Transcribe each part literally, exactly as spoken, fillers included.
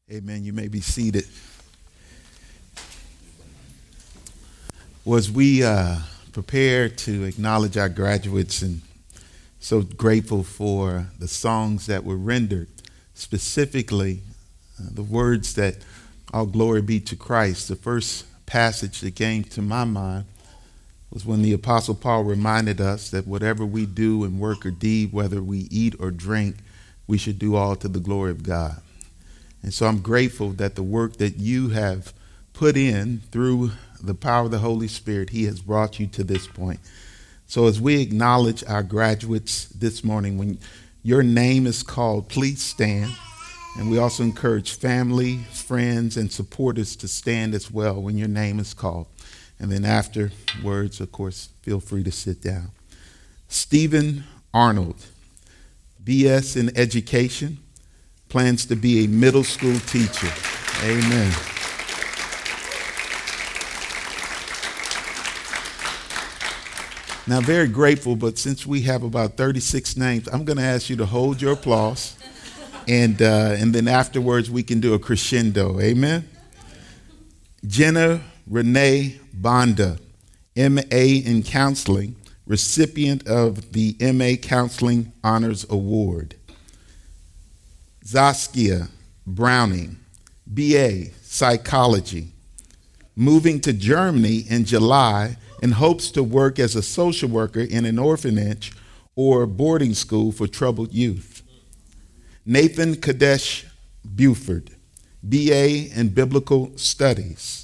Amen. You may be seated. Well, as we uh, prepare to acknowledge our graduates, and so grateful for the songs that were rendered, specifically uh, the words that all glory be to Christ. The first passage that came to my mind was when the Apostle Paul reminded us that whatever we do in word or deed, whether we eat or drink, we should do all to the glory of God. And so I'm grateful that the work that you have put in through the power of the Holy Spirit, he has brought you to this point. So as we acknowledge our graduates this morning, when your name is called, please stand. And we also encourage family, friends, and supporters to stand as well when your name is called. And then afterwards, of course, feel free to sit down. Stephen Arnold, B S in education, plans to be a middle school teacher. Amen. Now, very grateful, but since we have about thirty-six names, I'm going to ask you to hold your applause, and uh, and then afterwards we can do a crescendo. Amen. Jenna Renee Bonda, M A in Counseling, recipient of the M A Counseling Honors Award. Zaskia Browning, B A Psychology, moving to Germany in July and hopes to work as a social worker in an orphanage or boarding school for troubled youth. Nathan Kadesh Buford, B A in Biblical Studies.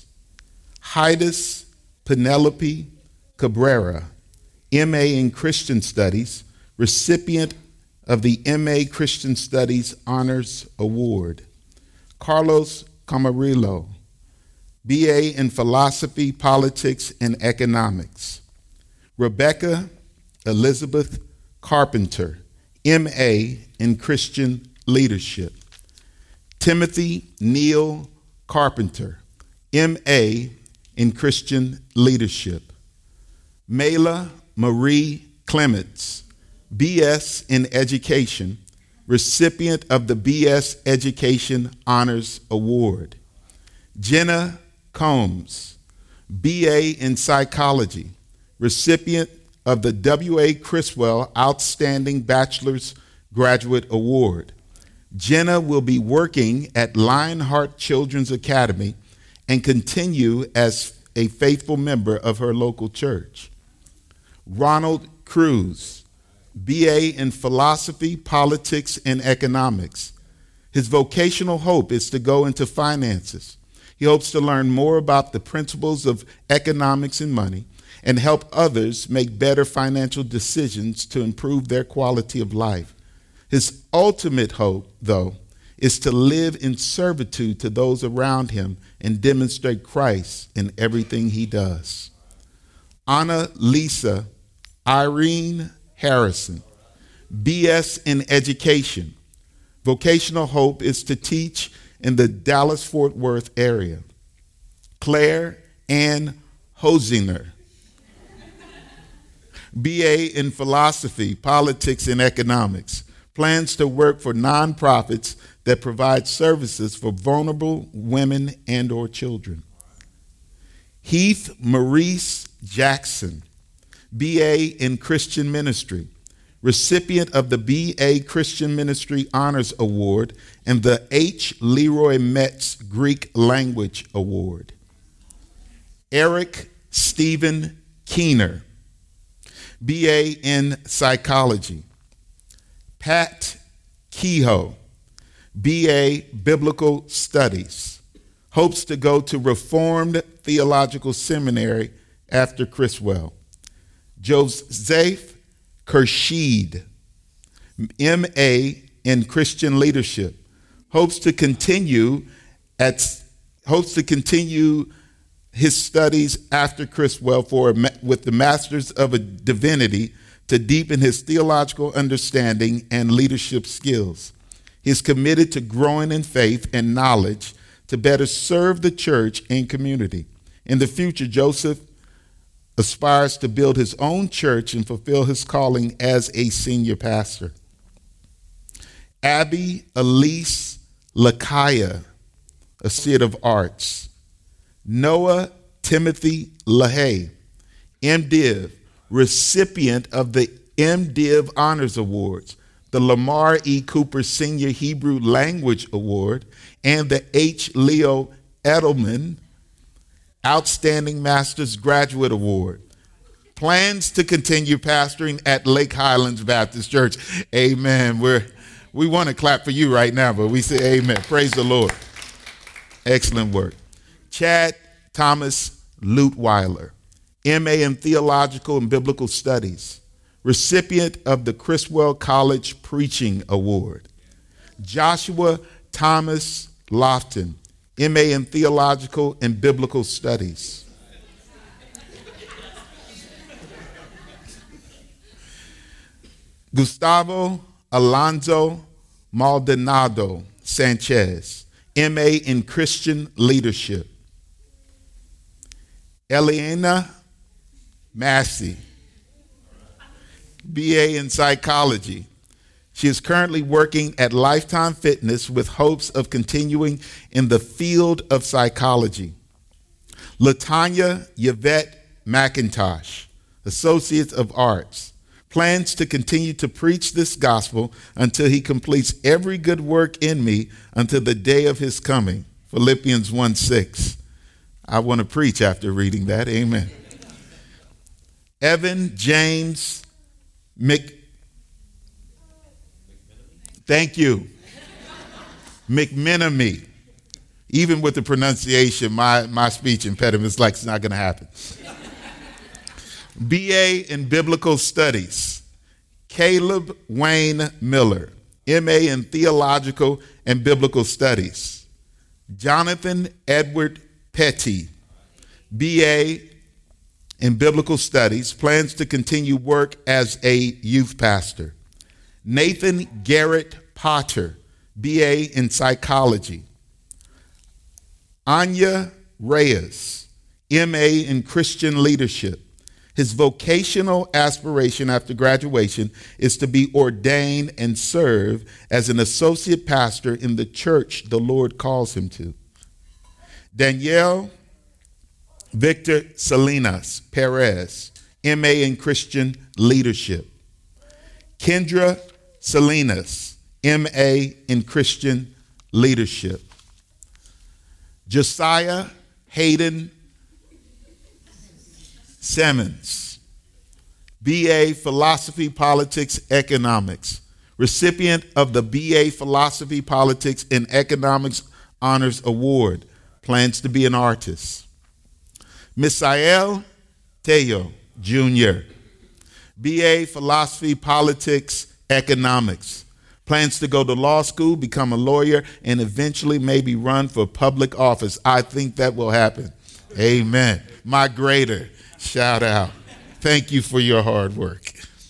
Hydus Penelope Cabrera, M A in Christian Studies, recipient of the M A Christian Studies Honors Award. Carlos Camarillo, B A in Philosophy, Politics, and Economics. Rebecca Elizabeth Carpenter, M A in Christian Leadership. Timothy Neil Carpenter, M A in Christian Leadership. Mela Marie Clements, B S in Education, recipient of the B S Education Honors Award. Jenna Combs, B A in Psychology, recipient of the W A Criswell Outstanding Bachelor's Graduate Award. Jenna will be working at Lionheart Children's Academy and continue as a faithful member of her local church. Ronald Cruz, B A in Philosophy, Politics, and Economics. His vocational hope is to go into finances. He hopes to learn more about the principles of economics and money and help others make better financial decisions to improve their quality of life. His ultimate hope, though, is to live in servitude to those around him and demonstrate Christ in everything he does. Anna Lisa Irene Harrison, B S in Education. Vocational hope is to teach in the Dallas-Fort Worth area. Claire Ann Hosinger, B A in Philosophy, Politics, and Economics, plans to work for nonprofits that provide services for vulnerable women and or children. Heath Maurice Jackson, B A in Christian Ministry, recipient of the B A Christian Ministry Honors Award and the H. Leroy Metz Greek Language Award. Eric Stephen Keener, B A in Psychology. Pat Kehoe, B A Biblical Studies, hopes to go to Reformed Theological Seminary after Criswell. Joseph Kersheed, M A in Christian Leadership, hopes to continue at hopes to continue his studies after Criswell for with the Masters of Divinity to deepen his theological understanding and leadership skills. He is committed to growing in faith and knowledge to better serve the church and community. In the future, Joseph aspires to build his own church and fulfill his calling as a senior pastor. Abby Elise Lakaya, Associate of Arts. Noah Timothy LaHaye, MDiv, recipient of the MDiv Honors Awards, the Lamar E. Cooper Senior Hebrew Language Award, and the H. Leo Edelman Outstanding Master's Graduate Award. Plans to continue pastoring at Lake Highlands Baptist Church. Amen. We're, we want to clap for you right now, but we say amen. Praise the Lord. Excellent work. Chad Thomas Lutweiler, M A in Theological and Biblical Studies, recipient of the Criswell College Preaching Award. Joshua Thomas Lofton, M A in Theological and Biblical Studies. Gustavo Alonso Maldonado Sanchez, M A in Christian Leadership. Eliana Massey, B A in Psychology. She is currently working at Lifetime Fitness with hopes of continuing in the field of psychology. Latanya Yvette McIntosh, Associate of Arts, plans to continue to preach this gospel until he completes every good work in me until the day of his coming. Philippians one six. I want to preach after reading that. Amen. Evan James Mc... Thank you. McMenamy. Even with the pronunciation, my, my speech impediment is like it's not going to happen. B A in Biblical Studies. Caleb Wayne Miller, M A in Theological and Biblical Studies. Jonathan Edward Petty, B A in Biblical Studies, plans to continue work as a youth pastor. Nathan Garrett Potter, B A in Psychology. Anya Reyes, M A in Christian Leadership. His vocational aspiration after graduation is to be ordained and serve as an associate pastor in the church the Lord calls him to. Danielle Victor Salinas Perez, M A in Christian Leadership. Kendra Salinas, M A in Christian Leadership. Josiah Hayden Simmons, B A Philosophy, Politics, Economics, recipient of the B A Philosophy, Politics, and Economics Honors Award, plans to be an artist. Misael Teo, Junior, B A Philosophy, Politics, Economics, plans to go to law school, become a lawyer, and eventually maybe run for public office. I think that will happen. Amen. My grader. Shout out. Thank you for your hard work.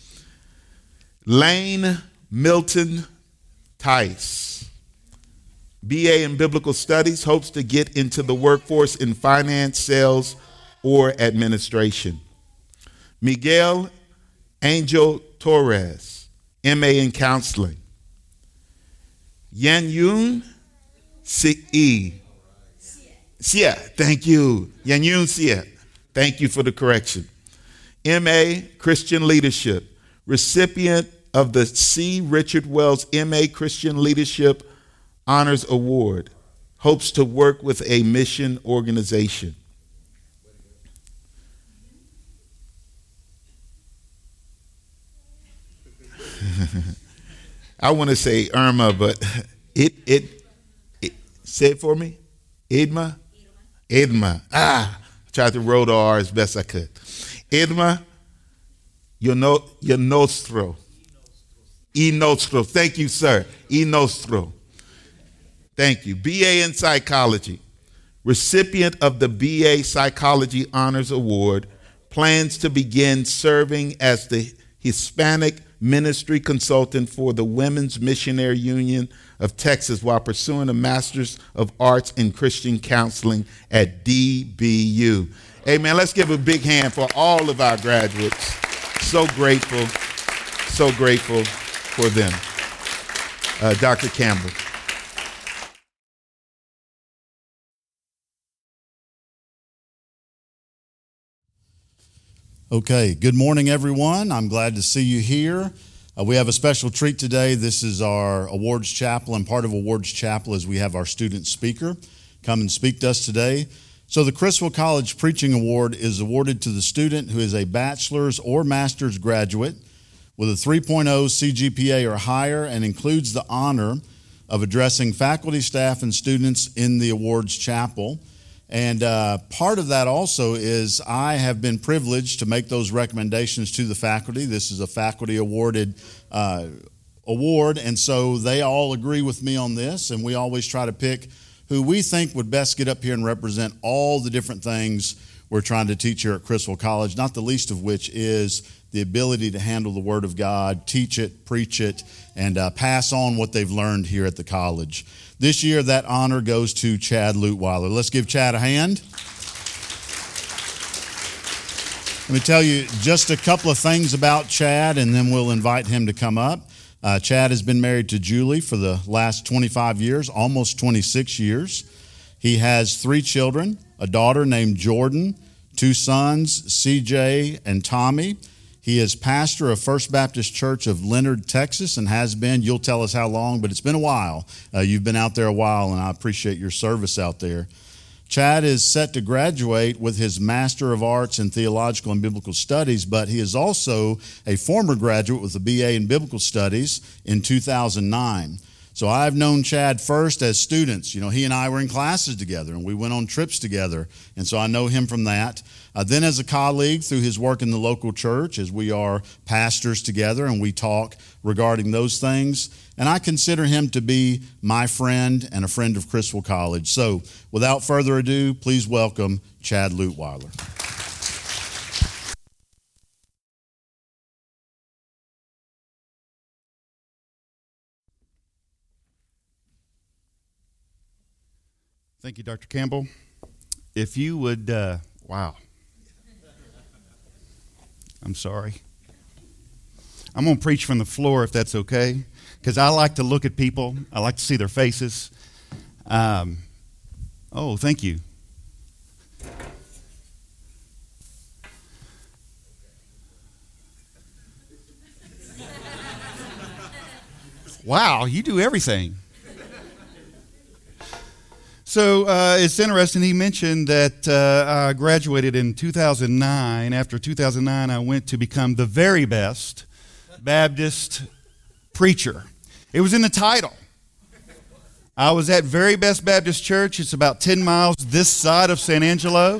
Lane Milton Tice, B A in Biblical Studies, hopes to get into the workforce in finance, sales, or administration. Miguel Angel Torres, M A in Counseling. Yan Yun Si. Sia, thank you. Yan Yun Sia. Thank you for the correction. M A, Christian Leadership, recipient of the C. Richard Wells M A Christian Leadership Honors Award, hopes to work with a mission organization. I want to say Irma, but it, it, it, say it for me. Edma? Edma. Ah. Tried to roll the R as best I could. Edma, your, no, your nostro. E nostro. Thank you, sir. E nostro. Thank you. B A in Psychology, recipient of the B A Psychology Honors Award, plans to begin serving as the Hispanic ministry consultant for the Women's Missionary Union of Texas while pursuing a Master's of Arts in Christian Counseling at D B U. Amen. Let's give a big hand for all of our graduates. So grateful, so grateful for them. Uh, Doctor Campbell. Okay, good morning, everyone. I'm glad to see you here. Uh, we have a special treat today. This is our awards chapel, and part of awards chapel is we have our student speaker come and speak to us today. So the Criswell College Preaching Award is awarded to the student who is a bachelor's or master's graduate with a three point oh C G P A or higher, and includes the honor of addressing faculty, staff, and students in the awards chapel. And uh, part of that also is I have been privileged to make those recommendations to the faculty. This is a faculty awarded uh, award, and so they all agree with me on this, and we always try to pick who we think would best get up here and represent all the different things we're trying to teach here at Criswell College, not the least of which is the ability to handle the Word of God, teach it, preach it, and uh, pass on what they've learned here at the college. This year, that honor goes to Chad Lutweiler. Let's give Chad a hand. Let me tell you just a couple of things about Chad, and then we'll invite him to come up. Uh, Chad has been married to Julie for the last twenty-five years, almost twenty-six years. He has three children, a daughter named Jordan, two sons, C J and Tommy. He is pastor of First Baptist Church of Leonard, Texas, and has been. You'll tell us how long, but it's been a while. Uh, you've been out there a while, and I appreciate your service out there. Chad is set to graduate with his Master of Arts in Theological and Biblical Studies, but he is also a former graduate with a B A in Biblical Studies in two thousand nine. So I've known Chad first as students. You know, he and I were in classes together, and we went on trips together, and so I know him from that. Uh, then as a colleague through his work in the local church, as we are pastors together, and we talk regarding those things. And I consider him to be my friend and a friend of Criswell College. So without further ado, please welcome Chad Lutweiler. Thank you, Doctor Campbell. If you would, uh, wow. I'm sorry. I'm going to preach from the floor if that's okay, because I like to look at people. I like to see their faces. Um, oh, thank you. Wow, you do everything. So uh, it's interesting, he mentioned that uh, I graduated in two thousand nine. After two thousand nine, I went to become the very best Baptist preacher. It was in the title. I was at Very Best Baptist Church. It's about ten miles this side of San Angelo.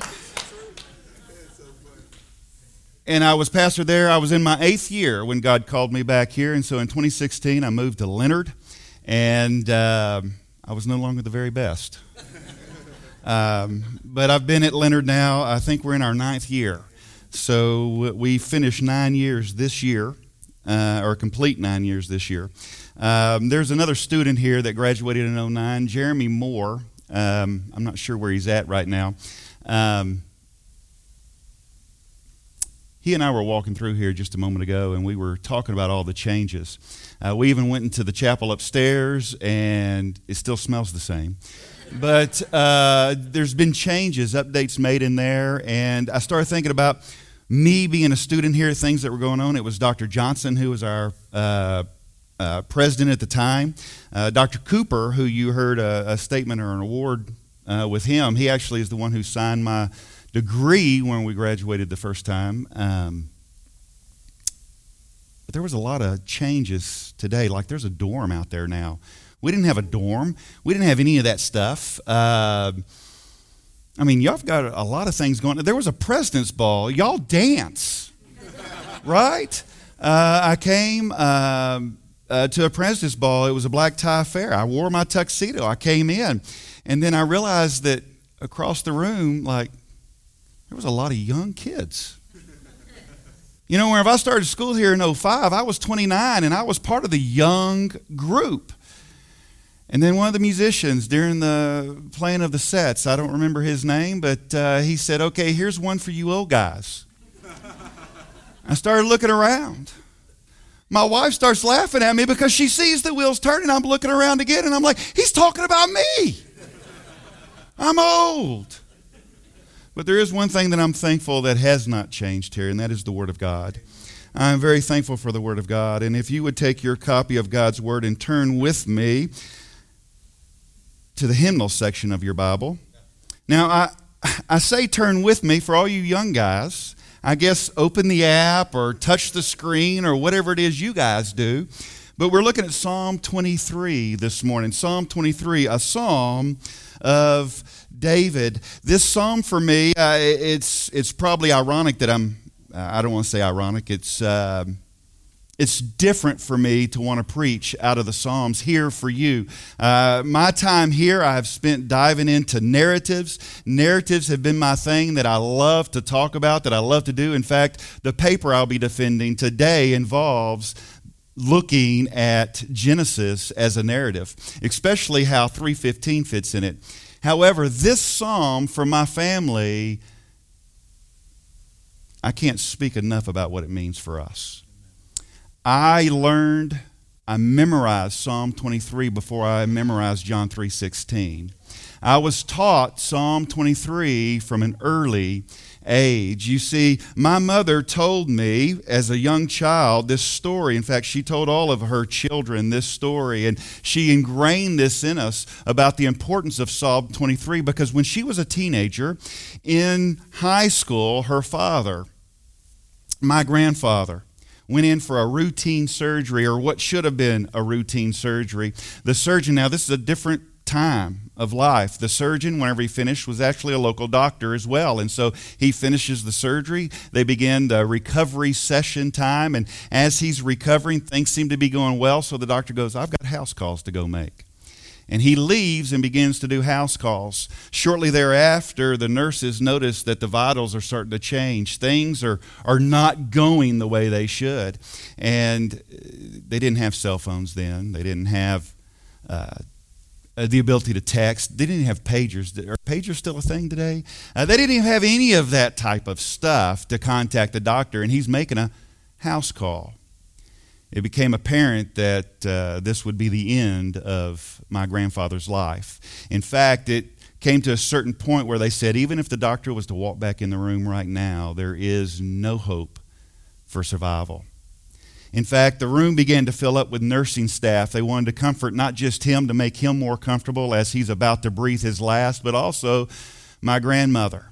And I was pastor there. I was in my eighth year when God called me back here. And so in twenty sixteen, I moved to Leonard. And uh, I was no longer the very best. Um, but I've been at Leonard now, I think we're in our ninth year. So we finished nine years this year, uh, or complete nine years this year. Um, there's another student here that graduated in oh nine, Jeremy Moore. Um, I'm not sure where he's at right now. Um, he and I were walking through here just a moment ago, and we were talking about all the changes. Uh, we even went into the chapel upstairs, and it still smells the same. But uh, there's been changes, updates made in there, and I started thinking about me being a student here, things that were going on. It was Doctor Johnson, who was our uh, uh, president at the time. Uh, Doctor Cooper, who you heard a, a statement or an award uh, with him, he actually is the one who signed my degree when we graduated the first time. Um, but there was a lot of changes today. Like there's a dorm out there now. We didn't have a dorm. We didn't have any of that stuff. Uh, I mean, y'all have got a lot of things going on. There was a president's ball. Y'all dance, right? Uh, I came um, uh, to a president's ball. It was a black tie affair. I wore my tuxedo. I came in. And then I realized that across the room, like, there was a lot of young kids. You know, whenever I started school here in oh five, I was twenty-nine, and I was part of the young group. And then one of the musicians during the playing of the sets, I don't remember his name, but uh, he said, okay, here's one for you old guys. I started looking around. My wife starts laughing at me because she sees the wheels turning. I'm looking around again, and I'm like, he's talking about me. I'm old. But there is one thing that I'm thankful that has not changed here, and that is the Word of God. I'm very thankful for the Word of God. And if you would take your copy of God's Word and turn with me to the hymnal section of your Bible. Now, I, I say turn with me for all you young guys. I guess open the app or touch the screen or whatever it is you guys do. But we're looking at Psalm twenty-three this morning. Psalm twenty-three, a psalm of David. This psalm for me, uh, it's it's probably ironic that I'm, I don't want to say ironic, it's uh, it's different for me to want to preach out of the Psalms here for you. Uh, my time here, I've spent diving into narratives. Narratives have been my thing that I love to talk about, that I love to do. In fact, the paper I'll be defending today involves looking at Genesis as a narrative, especially how three fifteen fits in it. However, this psalm for my family, I can't speak enough about what it means for us. I learned, I memorized Psalm twenty-three before I memorized John three sixteen. I was taught Psalm twenty-three from an early age. You see, my mother told me as a young child this story. In fact, she told all of her children this story, and she ingrained this in us about the importance of Psalm twenty-three, because when she was a teenager in high school, her father, my grandfather, went in for a routine surgery, or what should have been a routine surgery. The surgeon, now this is a different time of life. The surgeon, whenever he finished, was actually a local doctor as well. And so he finishes the surgery. They begin the recovery session time. And as he's recovering, things seem to be going well. So the doctor goes, I've got house calls to go make. And he leaves and begins to do house calls. Shortly thereafter, the nurses notice that the vitals are starting to change. Things are, are not going the way they should. And they didn't have cell phones then. They didn't have uh, the ability to text. They didn't have pagers. Are pagers still a thing today? Uh, they didn't even have any of that type of stuff to contact the doctor. And he's making a house call. It became apparent that uh, this would be the end of my grandfather's life. In fact, it came to a certain point where they said, even if the doctor was to walk back in the room right now, there is no hope for survival. In fact, the room began to fill up with nursing staff. They wanted to comfort not just him, to make him more comfortable as he's about to breathe his last, but also my grandmother.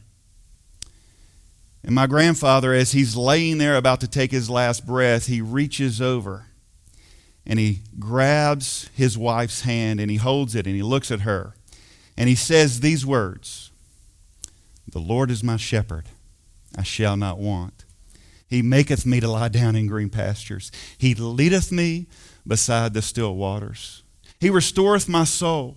And my grandfather, as he's laying there about to take his last breath, he reaches over and he grabs his wife's hand and he holds it and he looks at her and he says these words, "The Lord is my shepherd, I shall not want. He maketh me to lie down in green pastures. He leadeth me beside the still waters. He restoreth my soul.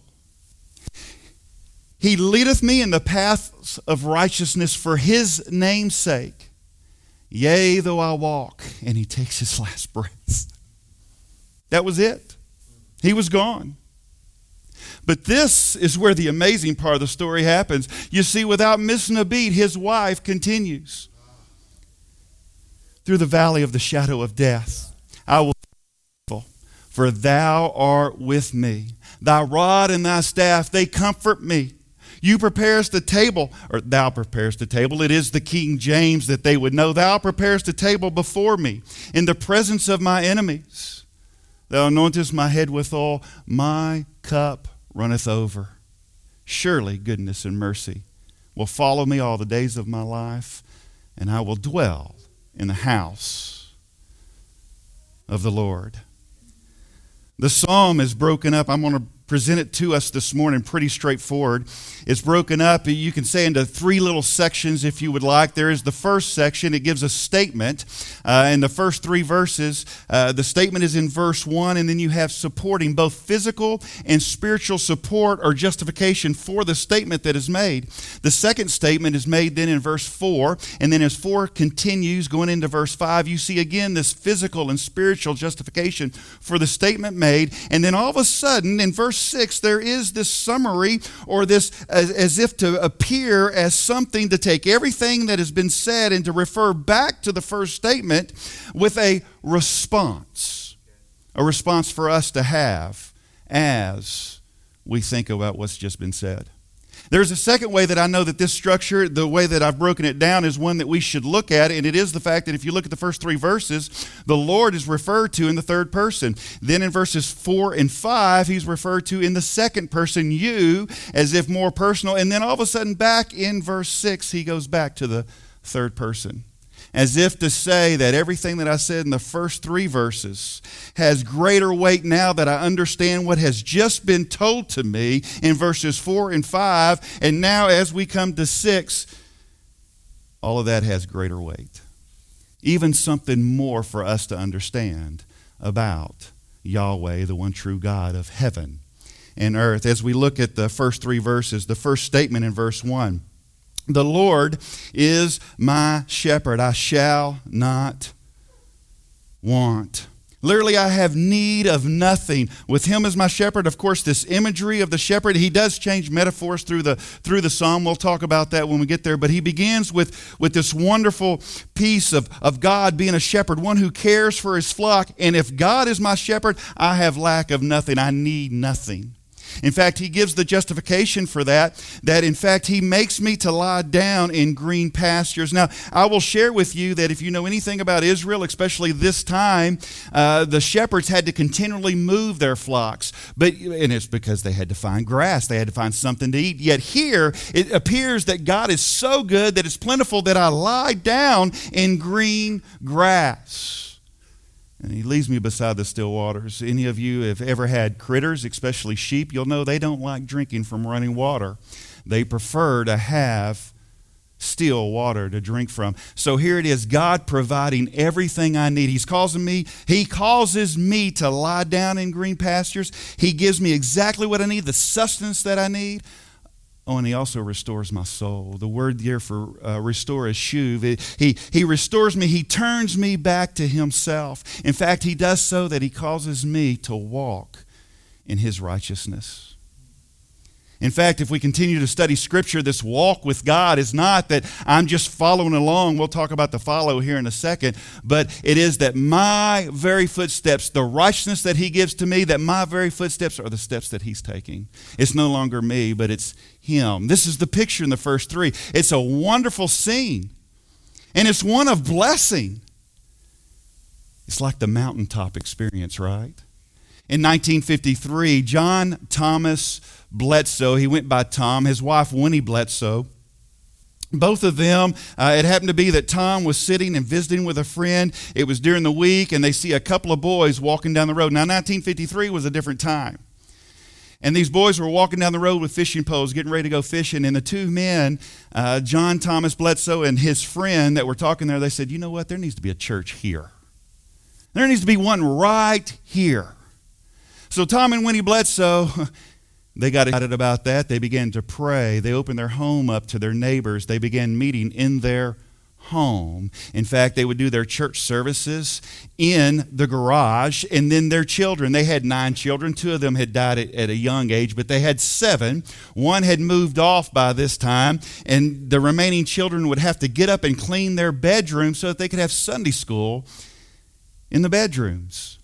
He leadeth me in the paths of righteousness for his name's sake. Yea, though I walk," and he takes his last breath. That was it. He was gone. But this is where the amazing part of the story happens. You see, without missing a beat, his wife continues. "Through the valley of the shadow of death, I will be faithful, for thou art with me. Thy rod and thy staff, they comfort me. You preparest the table," or thou preparest the table. It is the King James that they would know. "Thou preparest the table before me in the presence of my enemies. Thou anointest my head with oil. My cup runneth over. Surely goodness and mercy will follow me all the days of my life, and I will dwell in the house of the Lord." The psalm is broken up. I'm going to present it to us this morning pretty straightforward. It's broken up, you can say, into three little sections if you would like. There is the first section. It gives a statement. Uh, in the first three verses, uh, the statement is in verse one, and then you have supporting both physical and spiritual support or justification for the statement that is made. The second statement is made then in verse four, and then as four continues going into verse five, you see again this physical and spiritual justification for the statement made. And then all of a sudden in verse six, there is this summary, or this as, as if to appear as something to take everything that has been said and to refer back to the first statement with a response. A response for us to have as we think about what's just been said. There's a second way that I know that this structure, the way that I've broken it down, is one that we should look at, and it is the fact that if you look at the first three verses, the Lord is referred to in the third person. Then in verses four and five, he's referred to in the second person, you, as if more personal. And then all of a sudden back in verse six, he goes back to the third person, as if to say that everything that I said in the first three verses has greater weight now that I understand what has just been told to me in verses four and five. And now as we come to six, all of that has greater weight. Even something more for us to understand about Yahweh, the one true God of heaven and earth. As we look at the first three verses, the first statement in verse one, the Lord is my shepherd, I shall not want. Literally, I have need of nothing. With him as my shepherd, of course, this imagery of the shepherd, he does change metaphors through the through the psalm. We'll talk about that when we get there. But he begins with, with this wonderful piece of, of God being a shepherd, one who cares for his flock. And if God is my shepherd, I have lack of nothing. I need nothing. In fact, he gives the justification for that, that in fact he makes me to lie down in green pastures. Now, I will share with you that if you know anything about Israel, especially this time, uh, the shepherds had to continually move their flocks. But, and it's because they had to find grass. They had to find something to eat. Yet here, it appears that God is so good that it's plentiful that I lie down in green grass. And he leads me beside the still waters. Any of you have ever had critters, especially sheep, you'll know they don't like drinking from running water. They prefer to have still water to drink from. So here it is, God providing everything I need. He's causing me, he causes me to lie down in green pastures. He gives me exactly what I need, the sustenance that I need. Oh, and he also restores my soul. The word there for uh, restore is shuv. It, he, he restores me. He turns me back to himself. In fact, he does so that he causes me to walk in his righteousness. In fact, if we continue to study Scripture, this walk with God is not that I'm just following along. We'll talk about the follow here in a second. But it is that my very footsteps, the righteousness that he gives to me, that my very footsteps are the steps that he's taking. It's no longer me, but it's him. This is the picture in the first three. It's a wonderful scene. And it's one of blessing. It's like the mountaintop experience, right? In nineteen fifty-three, John Thomas Bledsoe, he went by Tom, his wife Winnie Bledsoe, both of them, uh, it happened to be that Tom was sitting and visiting with a friend. It was during the week, and they see a couple of boys walking down the road. Now, nineteen fifty-three was a different time. And these boys were walking down the road with fishing poles, getting ready to go fishing. And the two men, uh, John Thomas Bledsoe and his friend that were talking there, they said, you know what, there needs to be a church here. There needs to be one right here. So Tom and Winnie Bledsoe, they got excited about that. They began to pray. They opened their home up to their neighbors. They began meeting in their home. In fact, they would do their church services in the garage. And then their children, they had nine children. Two of them had died at, at a young age, but they had seven. One had moved off by this time, and the remaining children would have to get up and clean their bedrooms so that they could have Sunday school in the bedrooms.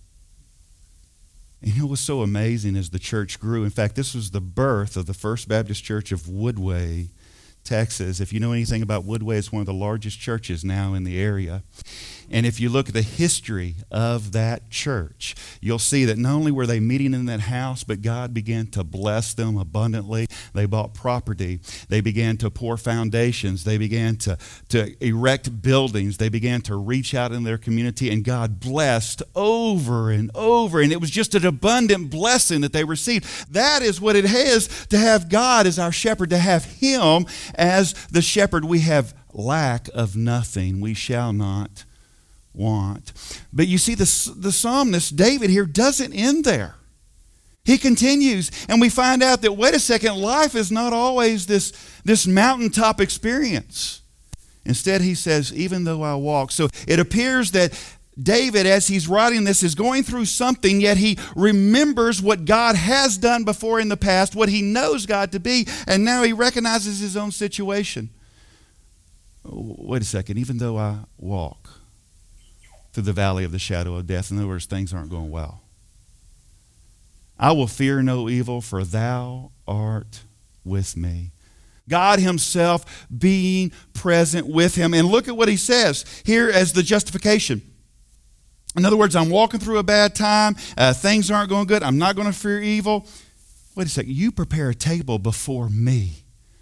And it was so amazing as the church grew. In fact, this was the birth of the First Baptist Church of Woodway, Texas. If you know anything about Woodway, it's one of the largest churches now in the area. And if you look at the history of that church, you'll see that not only were they meeting in that house, but God began to bless them abundantly. They bought property. They began to pour foundations. They began to, to erect buildings. They began to reach out in their community, and God blessed over and over. And it was just an abundant blessing that they received. That is what it is to have God as our shepherd, to have Him as the shepherd. We have lack of nothing. We shall not want. But you see, the, the psalmist, David here, doesn't end there. He continues, and we find out that, wait a second, life is not always this, this mountaintop experience. Instead, he says, even though I walk. So it appears that David, as he's writing this, is going through something, yet he remembers what God has done before in the past, what he knows God to be, and now he recognizes his own situation. Wait a second, even though I walk through the valley of the shadow of death, in other words, things aren't going well, I will fear no evil, for thou art with me. God himself being present with him. And look at what he says here as the justification. In other words, I'm walking through a bad time. Uh, things aren't going good. I'm not going to fear evil. Wait a second. You prepare a table before me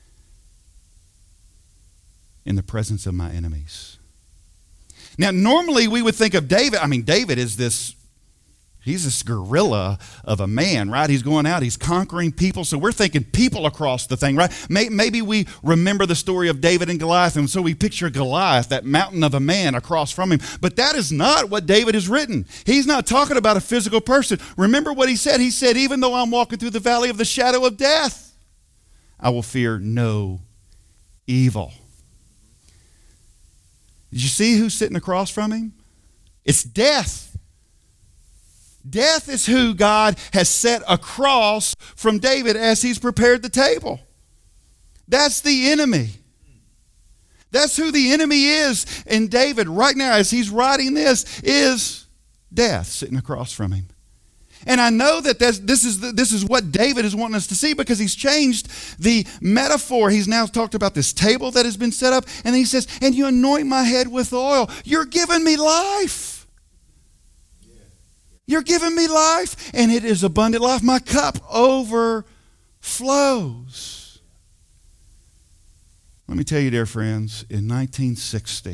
in the presence of my enemies. Now, normally we would think of David. I mean, David is this, he's this guerrilla of a man, right? He's going out, he's conquering people. So we're thinking people across the thing, right? Maybe we remember the story of David and Goliath, and so we picture Goliath, that mountain of a man across from him. But that is not what David has written. He's not talking about a physical person. Remember what he said? He said, even though I'm walking through the valley of the shadow of death, I will fear no evil. Did you see who's sitting across from him? It's death. Death is who God has set across from David as he's prepared the table. That's the enemy. That's who the enemy is. And David, right now, as he's writing this, is death sitting across from him. And I know that this is, the, this is what David is wanting us to see, because he's changed the metaphor. He's now talked about this table that has been set up. And he says, and you anoint my head with oil. You're giving me life. You're giving me life. And it is abundant life. My cup overflows. Let me tell you, dear friends, in nineteen sixty,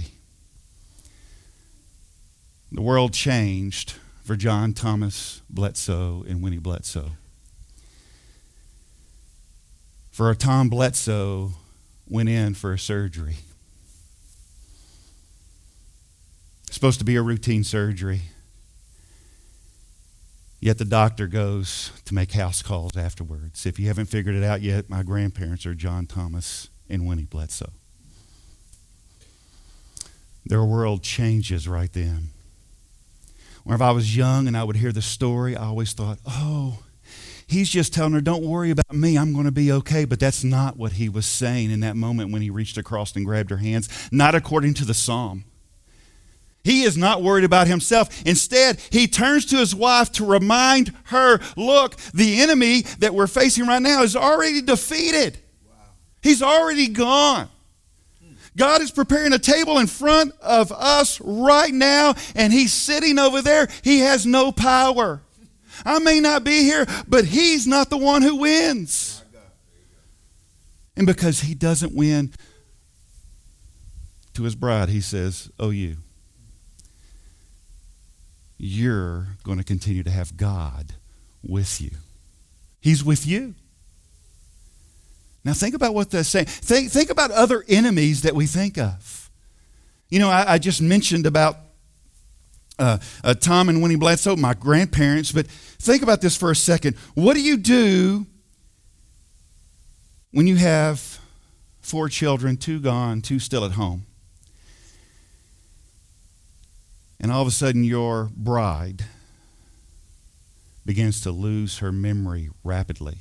the world changed for John Thomas Bledsoe and Winnie Bledsoe. For Tom Bledsoe went in for a surgery. It's supposed to be a routine surgery. Yet the doctor goes to make house calls afterwards. If you haven't figured it out yet, my grandparents are John Thomas and Winnie Bledsoe. Their world changes right then. Whenever I was young and I would hear the story, I always thought, oh, he's just telling her, don't worry about me, I'm going to be okay. But that's not what he was saying in that moment when he reached across and grabbed her hands, not according to the psalm. He is not worried about himself. Instead, he turns to his wife to remind her, look, the enemy that we're facing right now is already defeated. Wow. He's already gone. God is preparing a table in front of us right now, and he's sitting over there. He has no power. I may not be here, but he's not the one who wins. And because he doesn't win, to his bride, he says, oh, you. You're going to continue to have God with you. He's with you. Now think about what that's saying. Think, think about other enemies that we think of. You know, I, I just mentioned about uh, uh, Tom and Winnie Bledsoe, my grandparents, but think about this for a second. What do you do when you have four children, two gone, two still at home? And all of a sudden your bride begins to lose her memory rapidly.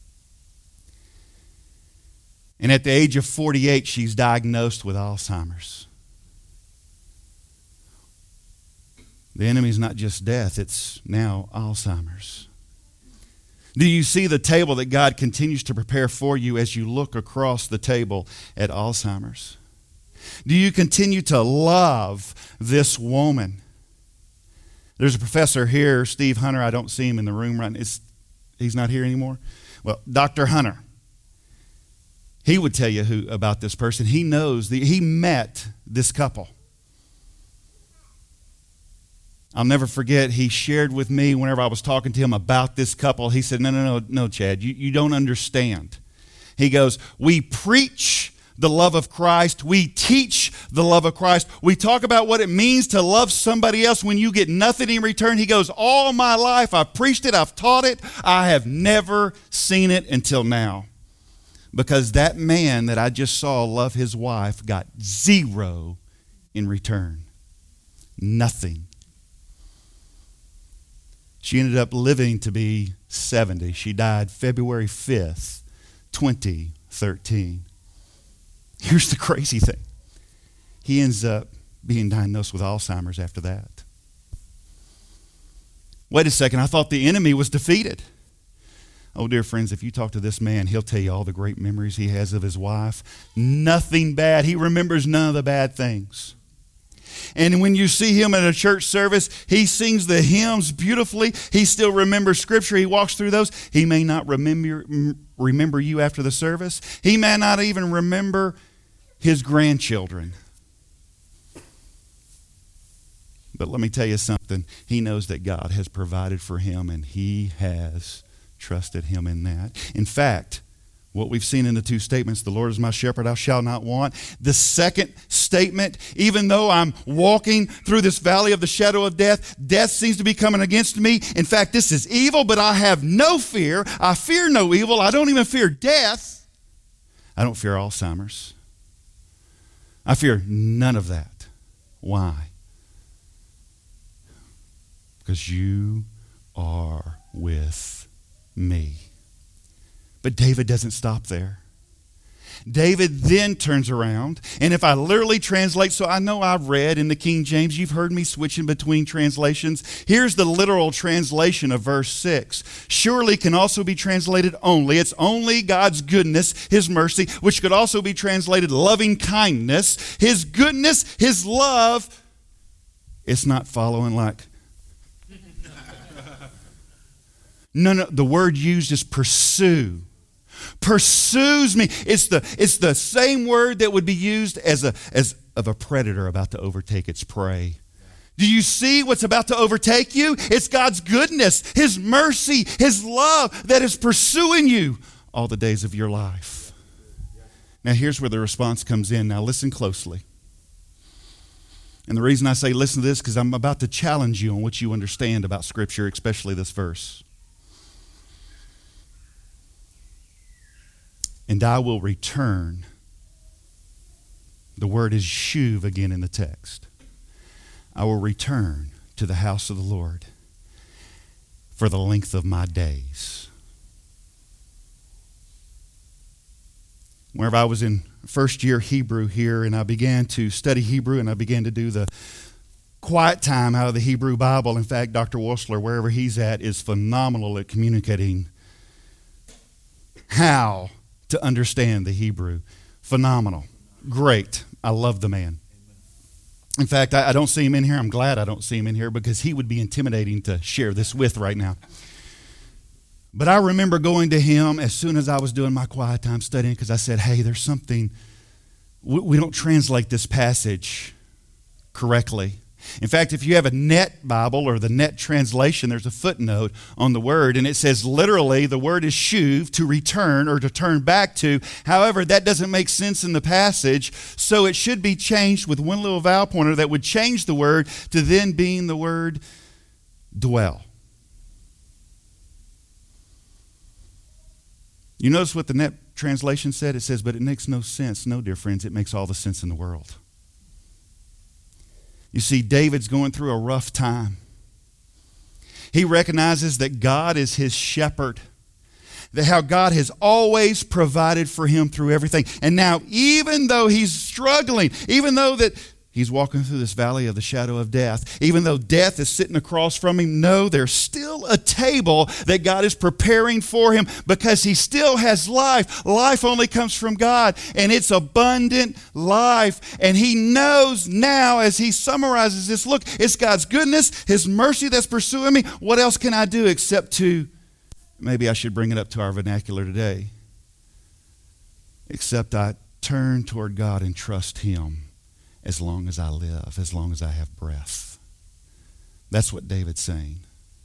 And at the age of forty-eight, she's diagnosed with Alzheimer's. The enemy's not just death, it's now Alzheimer's. Do you see the table that God continues to prepare for you as you look across the table at Alzheimer's? Do you continue to love this woman? There's a professor here, Steve Hunter. I don't see him in the room right now. It's, he's not here anymore. Well, Doctor Hunter. He would tell you who about this person. He knows, the, he met this couple. I'll never forget, he shared with me whenever I was talking to him about this couple. He said, no, no, no, no, Chad, you, you don't understand. He goes, we preach the love of Christ. We teach the love of Christ. We talk about what it means to love somebody else when you get nothing in return. He goes, all my life I've preached it, I've taught it. I have never seen it until now. Because that man that I just saw love his wife got zero in return. Nothing. She ended up living to be seventy. She died February fifth, twenty thirteen. Here's the crazy thing. He ends up being diagnosed with Alzheimer's after that. Wait a second, I thought the enemy was defeated. Oh, dear friends, if you talk to this man, he'll tell you all the great memories he has of his wife. Nothing bad. He remembers none of the bad things. And when you see him at a church service, he sings the hymns beautifully. He still remembers Scripture. He walks through those. He may not remember, remember you after the service. He may not even remember his grandchildren. But let me tell you something. He knows that God has provided for him, and he has trusted him in that. In fact, what we've seen in the two statements, the Lord is my shepherd, I shall not want. The second statement, even though I'm walking through this valley of the shadow of death, death seems to be coming against me. In fact, this is evil, but I have no fear. I fear no evil. I don't even fear death. I don't fear Alzheimer's. I fear none of that. Why? Because you are with me. But David doesn't stop there. David then turns around, and if I literally translate, so I know I've read in the King James, you've heard me switching between translations. Here's the literal translation of verse six. Surely can also be translated only. It's only God's goodness, his mercy, which could also be translated loving kindness. His goodness, his love. It's not following like... No, no, the word used is pursue. Pursues me. It's the, it's the same word that would be used as a, as of a predator about to overtake its prey. Do you see what's about to overtake you? It's God's goodness, his mercy, his love that is pursuing you all the days of your life. Now here's where the response comes in. Now listen closely. And the reason I say listen to this, because I'm about to challenge you on what you understand about Scripture, especially this verse. And I will return. The word is shuv again in the text. I will return to the house of the Lord for the length of my days. Whenever I was in first year Hebrew here, and I began to study Hebrew, and I began to do the quiet time out of the Hebrew Bible. In fact, Doctor Wussler, wherever he's at, is phenomenal at communicating how to understand the Hebrew. Phenomenal. Great. I love the man. In fact, I, I don't see him in here. I'm glad I don't see him in here because he would be intimidating to share this with right now. But I remember going to him as soon as I was doing my quiet time studying because I said, hey, there's something, we, we don't translate this passage correctly. In fact, if you have a Net Bible or the Net translation, there's a footnote on the word, and it says literally the word is shuv, to return or to turn back to. However, that doesn't make sense in the passage, so it should be changed with one little vowel pointer that would change the word to then being the word dwell. You notice what the Net translation said? It says, but it makes no sense. No, dear friends, it makes all the sense in the world. You see, David's going through a rough time. He recognizes that God is his shepherd, that how God has always provided for him through everything. And now, even though he's struggling, even though that he's walking through this valley of the shadow of death, even though death is sitting across from him, no, there's still a table that God is preparing for him because he still has life. Life only comes from God, and it's abundant life. And he knows now as he summarizes this, look, it's God's goodness, his mercy that's pursuing me. What else can I do except to, maybe I should bring it up to our vernacular today, except I turn toward God and trust him. As long as I live, as long as I have breath. That's what David's saying.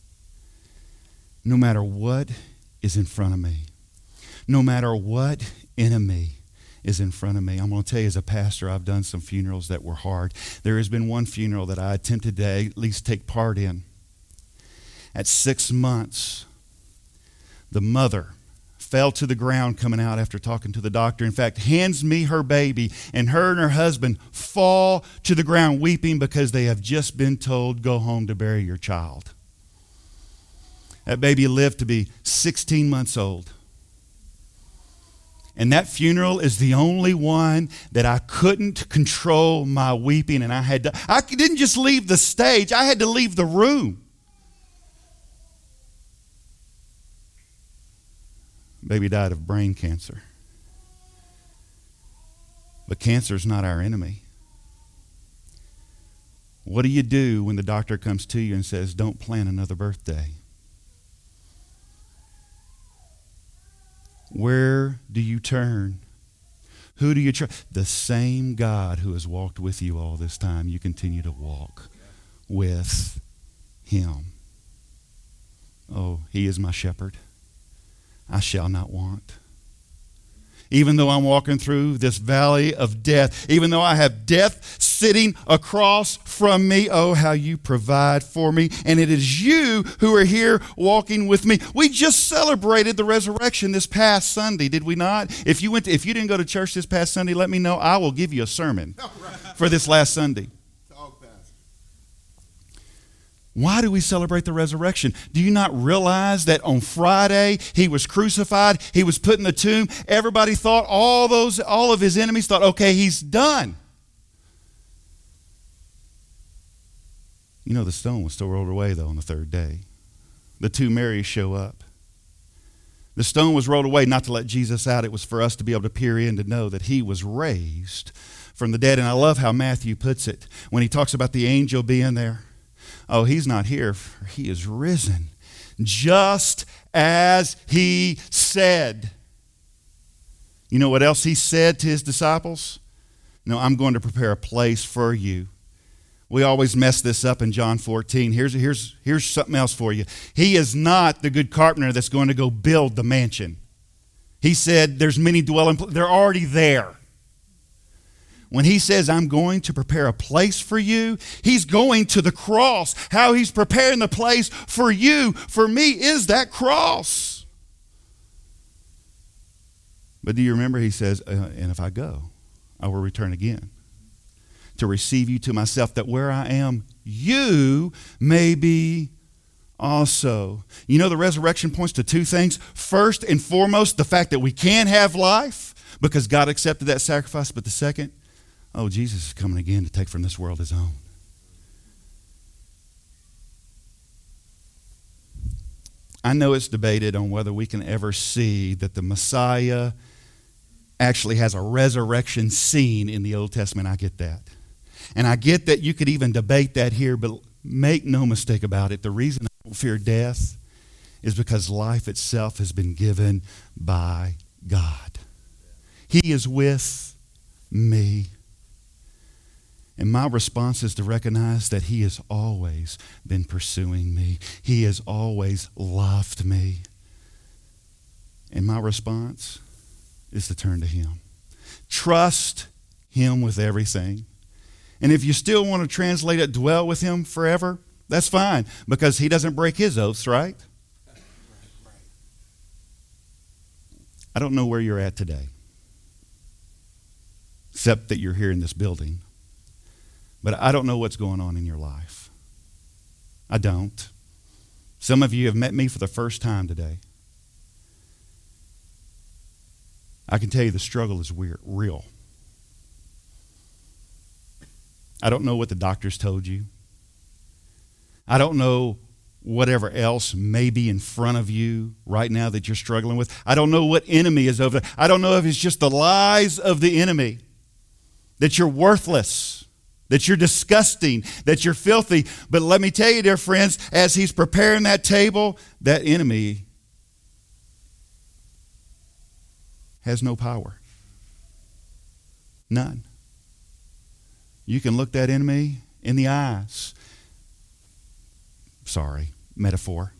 No matter what is in front of me, no matter what enemy is in front of me, I'm going to tell you as a pastor, I've done some funerals that were hard. There has been one funeral that I attempted to at least take part in. At six months, the mother fell to the ground coming out after talking to the doctor. In fact, hands me her baby, and her and her husband fall to the ground weeping because they have just been told, go home to bury your child. That baby lived to be sixteen months old. And that funeral is the only one that I couldn't control my weeping, and I had to, I didn't just leave the stage, I had to leave the room. Baby died of brain cancer. But cancer is not our enemy. What do you do when the doctor comes to you and says, don't plan another birthday? Where do you turn? Who do you trust? The same God who has walked with you all this time, you continue to walk with him. Oh, he is my shepherd. I shall not want. Even though I'm walking through this valley of death, even though I have death sitting across from me, oh, how you provide for me. And it is you who are here walking with me. We just celebrated the resurrection this past Sunday, did we not? If you went to, if you didn't go to church this past Sunday, let me know. I will give you a sermon for this last Sunday. Why do we celebrate the resurrection? Do you not realize that on Friday he was crucified, he was put in the tomb? Everybody thought, all those, all of his enemies thought, okay, he's done. You know, the stone was still rolled away, though, on the third day. The two Marys show up. The stone was rolled away not to let Jesus out. It was for us to be able to peer in to know that he was raised from the dead. And I love how Matthew puts it when he talks about the angel being there. Oh, he's not here, for he is risen, just as he said. You know what else he said to his disciples? No, I'm going to prepare a place for you. We always mess this up in John fourteen. Here's, here's, here's something else for you. He is not the good carpenter that's going to go build the mansion. He said there's many dwelling places. They're already there. When he says, I'm going to prepare a place for you, he's going to the cross. How he's preparing the place for you, for me, is that cross. But do you remember he says, uh, and if I go, I will return again to receive you to myself, that where I am, you may be also. You know, the resurrection points to two things. First and foremost, the fact that we can have life because God accepted that sacrifice. But the second, oh, Jesus is coming again to take from this world his own. I know it's debated on whether we can ever see that the Messiah actually has a resurrection scene in the Old Testament. I get that. And I get that you could even debate that here, but make no mistake about it. The reason I don't fear death is because life itself has been given by God. He is with me. And my response is to recognize that he has always been pursuing me. He has always loved me. And my response is to turn to him. Trust him with everything. And if you still want to translate it, dwell with him forever, that's fine, because he doesn't break his oaths, right? I don't know where you're at today, except that you're here in this building. But I don't know what's going on in your life. I don't. Some of you have met me for the first time today. I can tell you the struggle is weird, real. I don't know what the doctors told you. I don't know whatever else may be in front of you right now that you're struggling with. I don't know what enemy is over there. I don't know if it's just the lies of the enemy, that you're worthless, that you're disgusting, that you're filthy. But let me tell you, dear friends, as he's preparing that table, that enemy has no power. None. You can look that enemy in the eyes. Sorry, metaphor.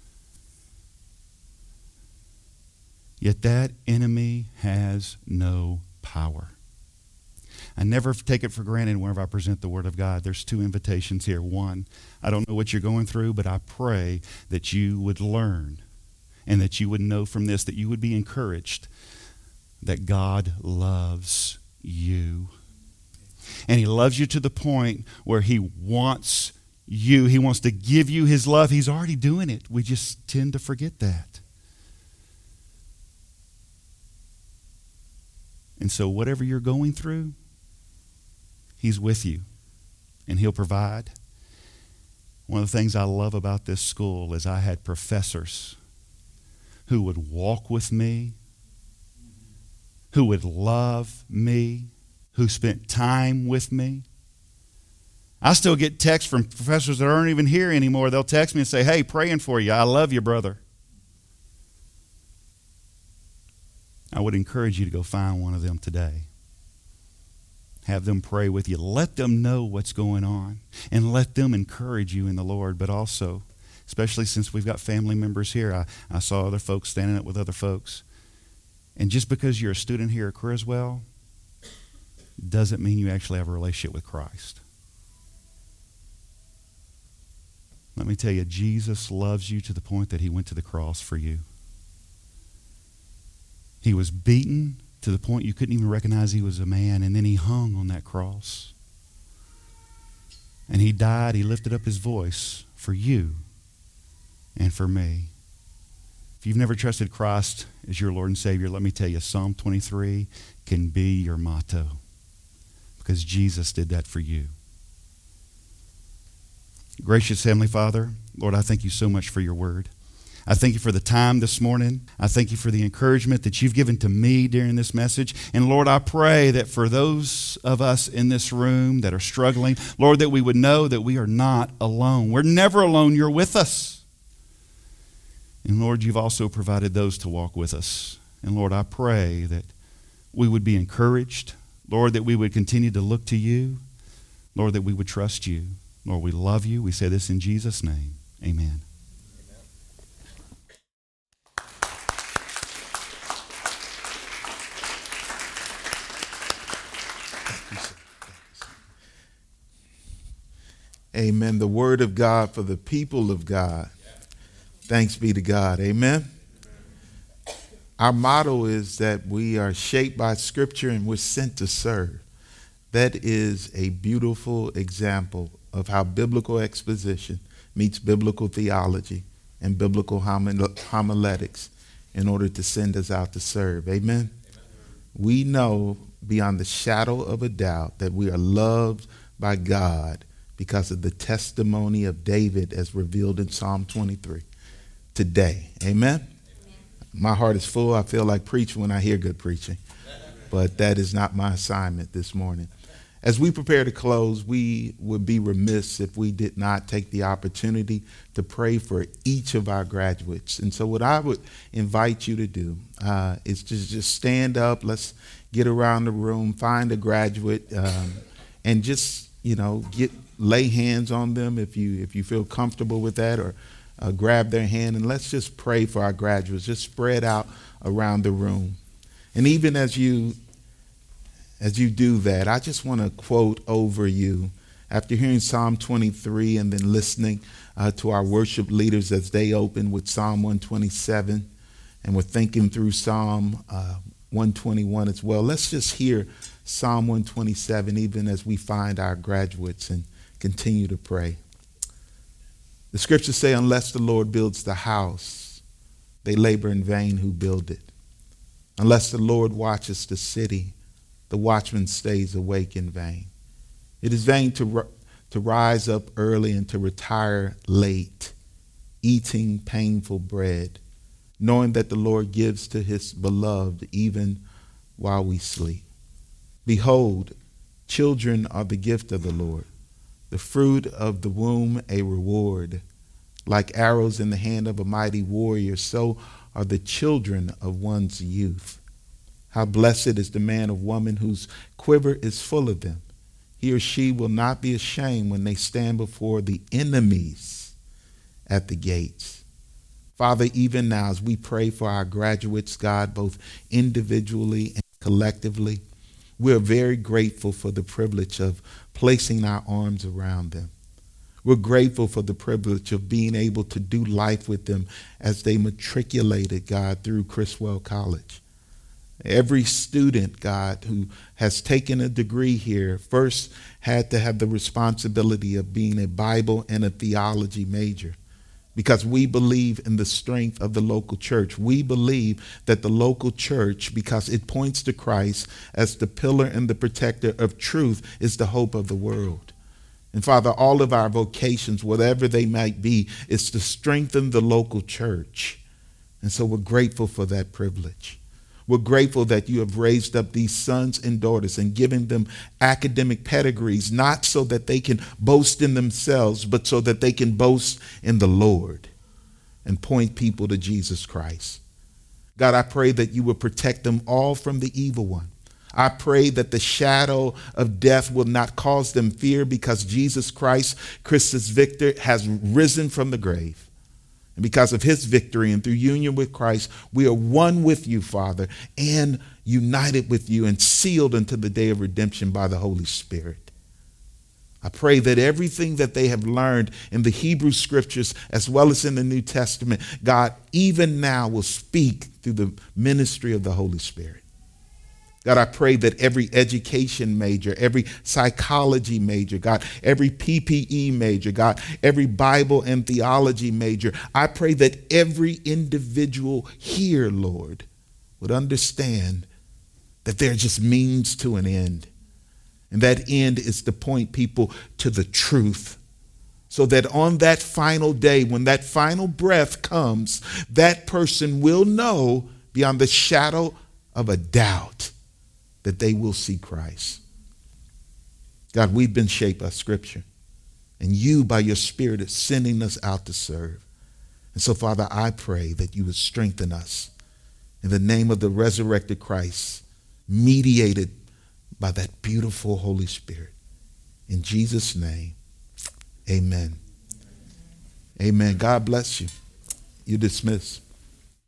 Yet that enemy has no power. I never take it for granted whenever I present the Word of God. There's two invitations here. One, I don't know what you're going through, but I pray that you would learn and that you would know from this, that you would be encouraged that God loves you. And he loves you to the point where he wants you. He wants to give you his love. He's already doing it. We just tend to forget that. And so whatever you're going through, he's with you, and he'll provide. One of the things I love about this school is I had professors who would walk with me, who would love me, who spent time with me. I still get texts from professors that aren't even here anymore. They'll text me and say, hey, praying for you. I love you, brother. I would encourage you to go find one of them today. Have them pray with you. Let them know what's going on. And let them encourage you in the Lord. But also, especially since we've got family members here, I, I saw other folks standing up with other folks. And just because you're a student here at Criswell doesn't mean you actually have a relationship with Christ. Let me tell you, Jesus loves you to the point that he went to the cross for you. He was beaten to the point you couldn't even recognize he was a man, and then he hung on that cross. And he died, he lifted up his voice for you and for me. If you've never trusted Christ as your Lord and Savior, let me tell you, Psalm twenty-three can be your motto because Jesus did that for you. Gracious Heavenly Father, Lord, I thank you so much for your word. I thank you for the time this morning. I thank you for the encouragement that you've given to me during this message. And Lord, I pray that for those of us in this room that are struggling, Lord, that we would know that we are not alone. We're never alone. You're with us. And Lord, you've also provided those to walk with us. And Lord, I pray that we would be encouraged. Lord, that we would continue to look to you. Lord, that we would trust you. Lord, we love you. We say this in Jesus' name. Amen. Amen. The word of God for the people of God. Thanks be to God. Amen. Our motto is that we are shaped by Scripture and we're sent to serve. That is a beautiful example of how biblical exposition meets biblical theology and biblical homiletics in order to send us out to serve. Amen. Amen. We know beyond the shadow of a doubt that we are loved by God because of the testimony of David as revealed in Psalm twenty-three today. Amen? Amen. My heart is full. I feel like preaching when I hear good preaching. But that is not my assignment this morning. As we prepare to close, we would be remiss if we did not take the opportunity to pray for each of our graduates. And so what I would invite you to do uh, is to just stand up. Let's get around the room, find a graduate, um, and just, you know, get lay hands on them if you if you feel comfortable with that, or uh, grab their hand, and let's just pray for our graduates. Just spread out around the room. And even as you as you do that, I just want to quote over you after hearing Psalm twenty-three and then listening uh, to our worship leaders as they open with Psalm one twenty-seven, and we're thinking through Psalm uh, one twenty-one as well. Let's just hear Psalm one twenty-seven even as we find our graduates and continue to pray. The scriptures say, unless the Lord builds the house, they labor in vain who build it. Unless the Lord watches the city, the watchman stays awake in vain. It is vain to, to rise up early and to retire late, eating painful bread, knowing that the Lord gives to his beloved even while we sleep. Behold, children are the gift of the Lord, the fruit of the womb a reward. Like arrows in the hand of a mighty warrior, so are the children of one's youth. How blessed is the man or woman whose quiver is full of them. He or she will not be ashamed when they stand before the enemies at the gates. Father, even now as we pray for our graduates, God, both individually and collectively, we're very grateful for the privilege of placing our arms around them. We're grateful for the privilege of being able to do life with them as they matriculated, God, through Criswell College. Every student, God, who has taken a degree here first had to have the responsibility of being a Bible and a theology major, because we believe in the strength of the local church. We believe that the local church, because it points to Christ as the pillar and the protector of truth, is the hope of the world. And Father, all of our vocations, whatever they might be, is to strengthen the local church. And so we're grateful for that privilege. We're grateful that you have raised up these sons and daughters and given them academic pedigrees, not so that they can boast in themselves, but so that they can boast in the Lord and point people to Jesus Christ. God, I pray that you will protect them all from the evil one. I pray that the shadow of death will not cause them fear, because Jesus Christ, Christus Victor, has risen from the grave. And because of his victory and through union with Christ, we are one with you, Father, and united with you and sealed unto the day of redemption by the Holy Spirit. I pray that everything that they have learned in the Hebrew scriptures as well as in the New Testament, God, even now will speak through the ministry of the Holy Spirit. God, I pray that every education major, every psychology major, God, every P P E major, God, every Bible and theology major, I pray that every individual here, Lord, would understand that they're just means to an end. And that end is to point people to the truth, so that on that final day, when that final breath comes, that person will know beyond the shadow of a doubt that they will see Christ. God, we've been shaped by Scripture, and you, by your Spirit, are sending us out to serve. And so, Father, I pray that you would strengthen us in the name of the resurrected Christ, mediated by that beautiful Holy Spirit. In Jesus' name, amen. Amen. God bless you. You're dismissed.